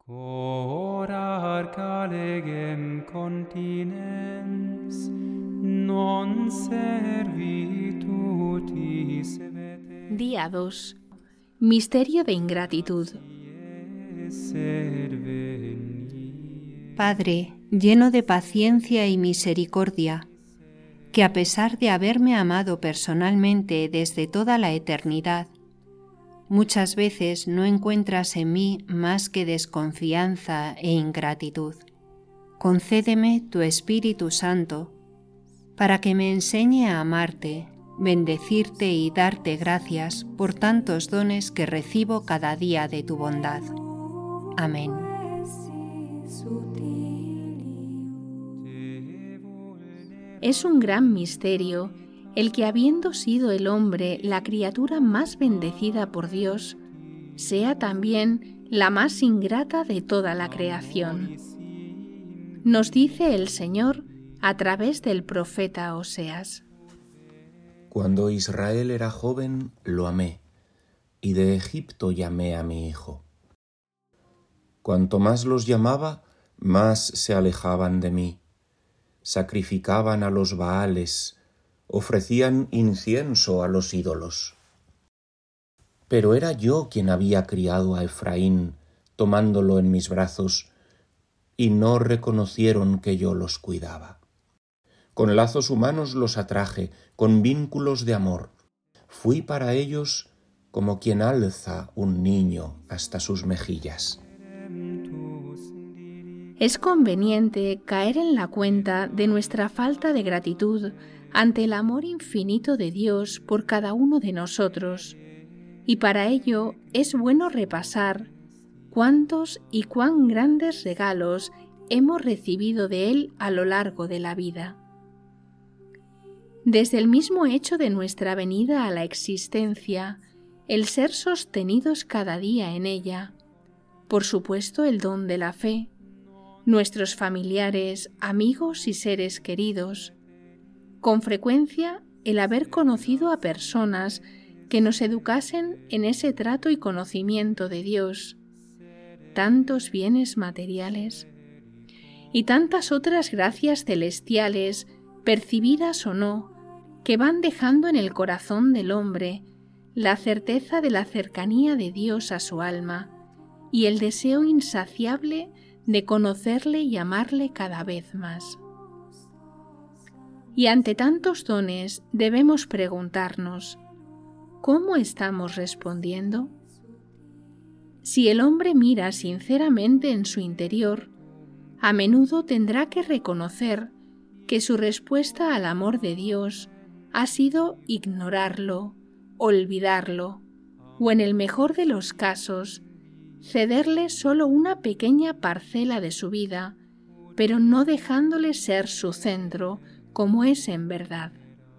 Cora calegem continens, non servitutis vete Día 2. Misterio de ingratitud. serveni. Padre, lleno de paciencia y misericordia, que a pesar de haberme amado personalmente desde toda la eternidad, muchas veces no encuentras en mí más que desconfianza e ingratitud. Concédeme tu Espíritu Santo para que me enseñe a amarte, bendecirte y darte gracias por tantos dones que recibo cada día de tu bondad. Amén. Es un gran misterio el que, habiendo sido el hombre la criatura más bendecida por Dios, sea también la más ingrata de toda la creación. Nos dice el Señor a través del profeta Oseas. Cuando Israel era joven, lo amé, y de Egipto llamé a mi hijo. Cuanto más los llamaba, más se alejaban de mí. Sacrificaban a los Baales, ofrecían incienso a los ídolos. Pero era yo quien había criado a Efraín, tomándolo en mis brazos, y no reconocieron que yo los cuidaba. Con lazos humanos los atraje, con vínculos de amor. Fui para ellos como quien alza un niño hasta sus mejillas. Es conveniente caer en la cuenta de nuestra falta de gratitud ante el amor infinito de Dios por cada uno de nosotros, y para ello es bueno repasar cuántos y cuán grandes regalos hemos recibido de Él a lo largo de la vida. Desde el mismo hecho de nuestra venida a la existencia, el ser sostenidos cada día en ella, por supuesto el don de la fe, nuestros familiares, amigos y seres queridos, con frecuencia el haber conocido a personas que nos educasen en ese trato y conocimiento de Dios, tantos bienes materiales y tantas otras gracias celestiales, percibidas o no, que van dejando en el corazón del hombre la certeza de la cercanía de Dios a su alma y el deseo insaciable de conocerle y amarle cada vez más. Y ante tantos dones debemos preguntarnos, ¿cómo estamos respondiendo? Si el hombre mira sinceramente en su interior, a menudo tendrá que reconocer que su respuesta al amor de Dios ha sido ignorarlo, olvidarlo, o en el mejor de los casos, cederle solo una pequeña parcela de su vida, pero no dejándole ser su centro, como es en verdad.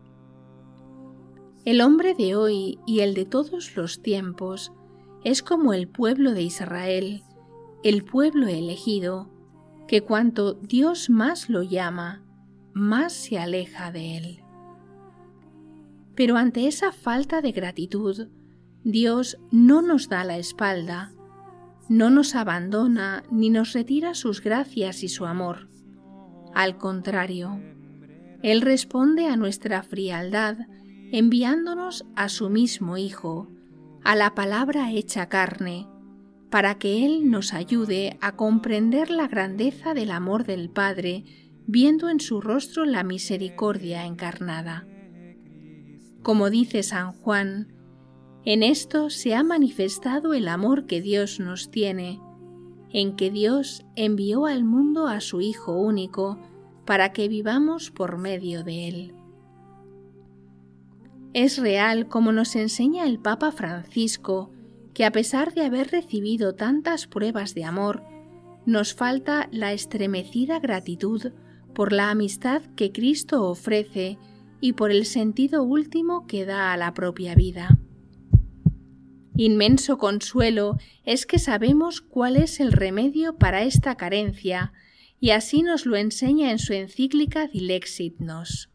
El hombre de hoy y el de todos los tiempos es como el pueblo de Israel, el pueblo elegido, que cuanto Dios más lo llama, más se aleja de él. Pero ante esa falta de gratitud, Dios no nos da la espalda, no nos abandona ni nos retira sus gracias y su amor. Al contrario, Él responde a nuestra frialdad enviándonos a su mismo Hijo, a la palabra hecha carne, para que Él nos ayude a comprender la grandeza del amor del Padre, viendo en su rostro la misericordia encarnada. Como dice San Juan, en esto se ha manifestado el amor que Dios nos tiene, en que Dios envió al mundo a su Hijo único para que vivamos por medio de Él. Es real, como nos enseña el Papa Francisco, que a pesar de haber recibido tantas pruebas de amor, nos falta la estremecida gratitud por la amistad que Cristo ofrece y por el sentido último que da a la propia vida. Inmenso consuelo es que sabemos cuál es el remedio para esta carencia, y así nos lo enseña en su encíclica Dilexit Nos.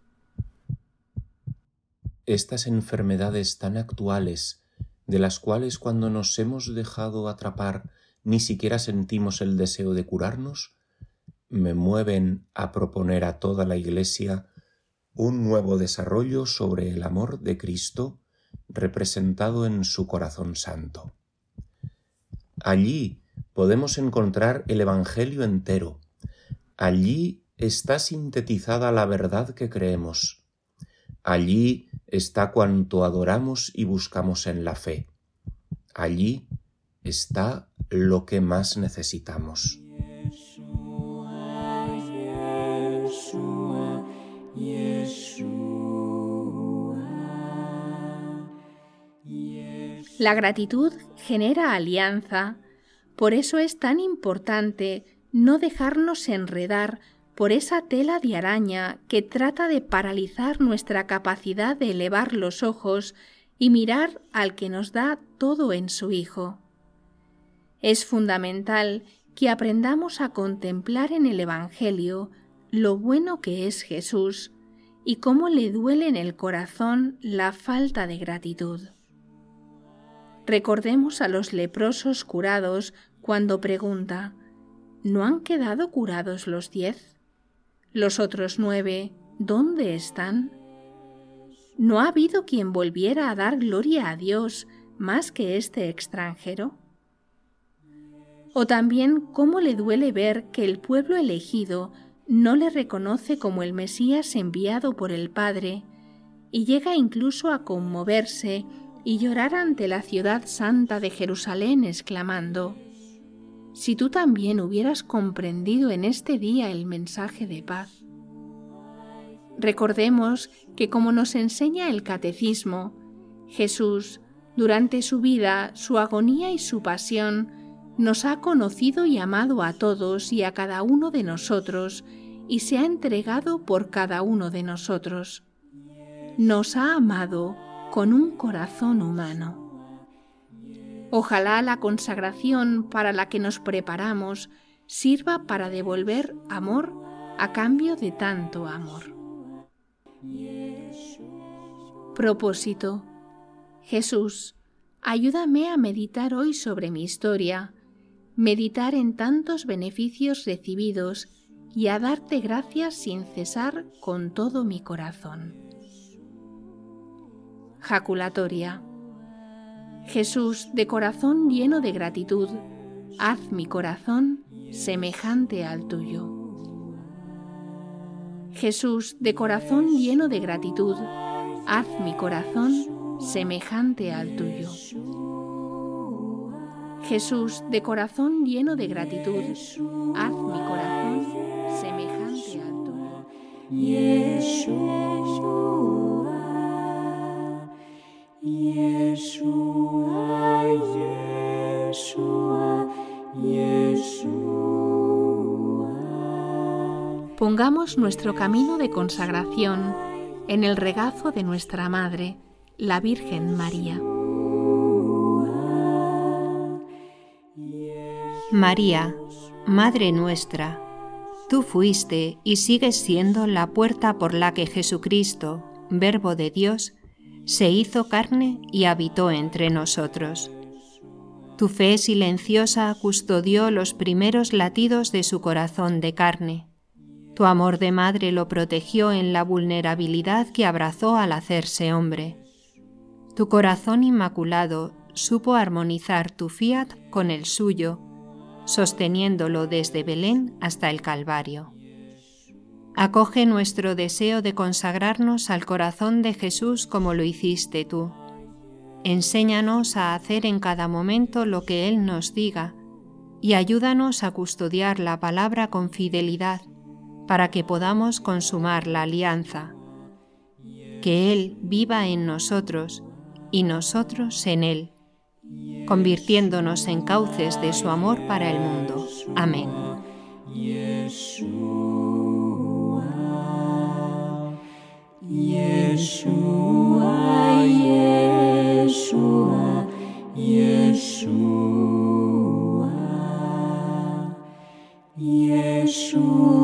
Estas enfermedades tan actuales, de las cuales cuando nos hemos dejado atrapar ni siquiera sentimos el deseo de curarnos, me mueven a proponer a toda la Iglesia un nuevo desarrollo sobre el amor de Cristo representado en su corazón santo. Allí podemos encontrar el Evangelio entero. Allí está sintetizada la verdad que creemos. Allí está cuanto adoramos y buscamos en la fe. Allí está lo que más necesitamos. La gratitud genera alianza, por eso es tan importante no dejarnos enredar por esa tela de araña que trata de paralizar nuestra capacidad de elevar los ojos y mirar al que nos da todo en su Hijo. Es fundamental que aprendamos a contemplar en el Evangelio lo bueno que es Jesús y cómo le duele en el corazón la falta de gratitud. Recordemos a los leprosos curados cuando pregunta: ¿no han quedado curados los 10? ¿Los otros 9 dónde están? ¿No ha habido quien volviera a dar gloria a Dios más que este extranjero? O también cómo le duele ver que el pueblo elegido no le reconoce como el Mesías enviado por el Padre y llega incluso a conmoverse y llorar ante la ciudad santa de Jerusalén, exclamando: si tú también hubieras comprendido en este día el mensaje de paz. Recordemos que, como nos enseña el Catecismo, Jesús, durante su vida, su agonía y su pasión, nos ha conocido y amado a todos y a cada uno de nosotros, y se ha entregado por cada uno de nosotros. Nos ha amado con un corazón humano. Ojalá la consagración para la que nos preparamos sirva para devolver amor a cambio de tanto amor. Propósito. Jesús, ayúdame a meditar hoy sobre mi historia, meditar en tantos beneficios recibidos y a darte gracias sin cesar con todo mi corazón. Jaculatoria. Jesús, de corazón lleno de gratitud, haz mi corazón semejante al tuyo. Jesús, de corazón lleno de gratitud, haz mi corazón semejante al tuyo. Jesús, de corazón lleno de gratitud, haz mi corazón semejante al tuyo. Yeshua, Yeshua, Yeshua. Pongamos nuestro camino de consagración en el regazo de nuestra Madre, la Virgen María. María, Madre nuestra, tú fuiste y sigues siendo la puerta por la que Jesucristo, Verbo de Dios, se hizo carne y habitó entre nosotros. Tu fe silenciosa custodió los primeros latidos de su corazón de carne. Tu amor de madre lo protegió en la vulnerabilidad que abrazó al hacerse hombre. Tu corazón inmaculado supo armonizar tu fiat con el suyo, sosteniéndolo desde Belén hasta el Calvario. Acoge nuestro deseo de consagrarnos al corazón de Jesús como lo hiciste tú. Enséñanos a hacer en cada momento lo que Él nos diga y ayúdanos a custodiar la palabra con fidelidad para que podamos consumar la alianza. Que Él viva en nosotros y nosotros en Él, convirtiéndonos en cauces de su amor para el mundo. Amén. Yeshua, Yeshua, Yeshua, Yeshua.